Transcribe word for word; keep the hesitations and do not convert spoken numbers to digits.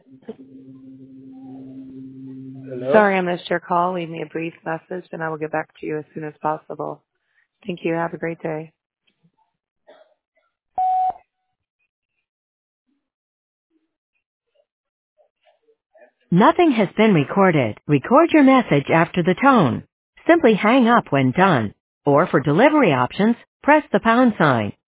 Hello? Sorry I missed your call. Leave me a brief message and I will get back to you as soon as possible. Thank you. Have a great day. Nothing has been recorded. Record your message after the tone. Simply hang up when done. Or for delivery options, press the pound sign.